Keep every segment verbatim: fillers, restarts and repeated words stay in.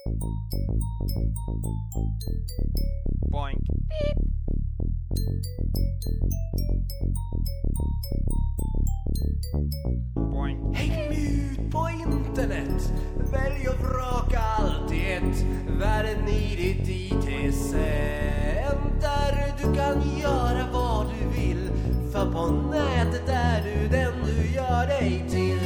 Boink. Beep. Boink. Häng ut på internet. Välj och vraka allt i ett. Världen i ditt I T-center. Du kan göra vad du vill. För på nätet är du den du gör dig till.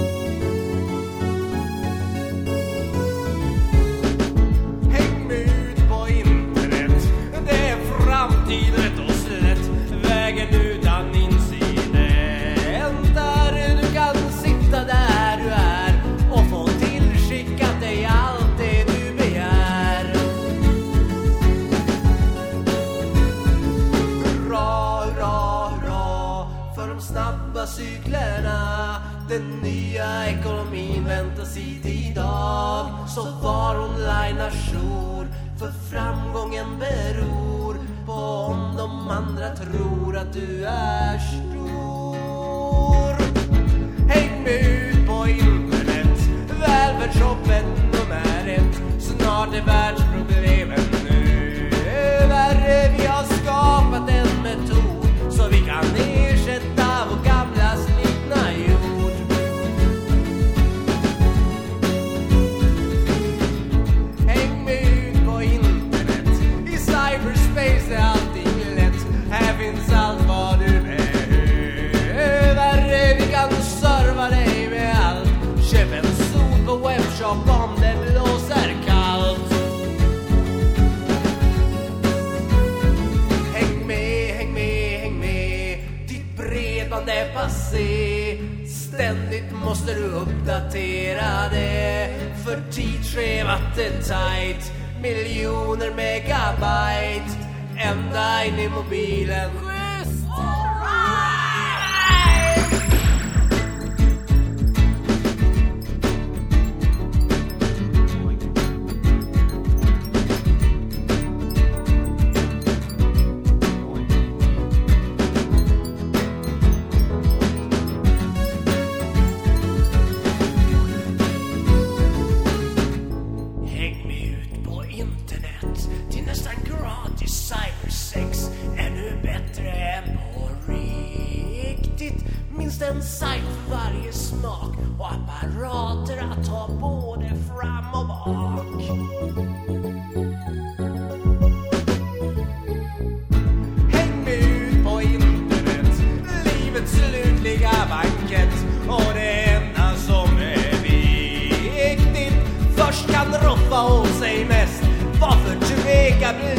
Häng ut på internet. Det är framtid rätt och slätt. Vägen utan incident. Där du kan sitta där du är och få tillskickat dig allt det du begär. Hurra, hurra, hurra för de snabba cyklerna. Den nya ekonomin väntas hit idag. Så var online ajour, för framgången beror på om de andra tror att du är stor. Häng med ut på internet. Välfärdsshoppen nummer ett. Snart är världsproblemen nu värre. Vi har skapat en metod så vi kan ersätta vår gamla slitna jord. Häng med ut på internet. I cyberspace är allting lätt. Här finns allt vad du behöver. Vi kan serva dig med allt. Köp en sol på webbshop om det blåser kallt. Häng med, häng med, häng med. Ditt bredband är passé. Ständigt måste du uppdatera det. För tidsschemat är tight. Miljoner megabyte. Ända in i mobilen. Schysst! Häng med ut på internet till nästan gratis cybersex. Ännu bättre än på riktigt. Minst en sajt för varje smak och apparater att ha både fram och bak. Häng med ut på internet. Livets slutliga bankett. Och det enda som är viktigt. Först kan roffa åt sig mest. Varför tveka bli